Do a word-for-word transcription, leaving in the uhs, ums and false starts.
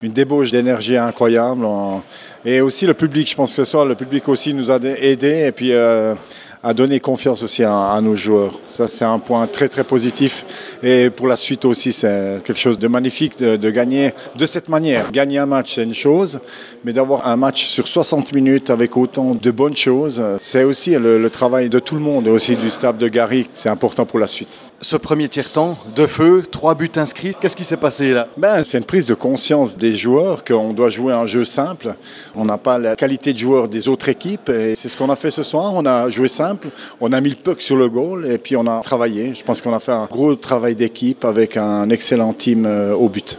Une débauche d'énergie incroyable. Et aussi le public, je pense que ce soir, le public aussi nous a aidés et puis euh, a donné confiance aussi à, à nos joueurs. Ça, c'est un point très très positif. Et pour la suite aussi, c'est quelque chose de magnifique de, de gagner de cette manière. Gagner un match, c'est une chose, mais d'avoir un match sur soixante minutes avec autant de bonnes choses, c'est aussi le, le travail de tout le monde, aussi du staff de Gary. C'est important pour la suite. Ce premier tiers-temps, de feu, trois buts inscrits, qu'est-ce qui s'est passé là? Ben, c'est une prise de conscience des joueurs qu'on doit jouer un jeu simple. On n'a pas la qualité de joueurs des autres équipes et c'est ce qu'on a fait ce soir. On a joué simple, on a mis le puck sur le goal et puis on a travaillé. Je pense qu'on a fait un gros travail d'équipe avec un excellent team au but.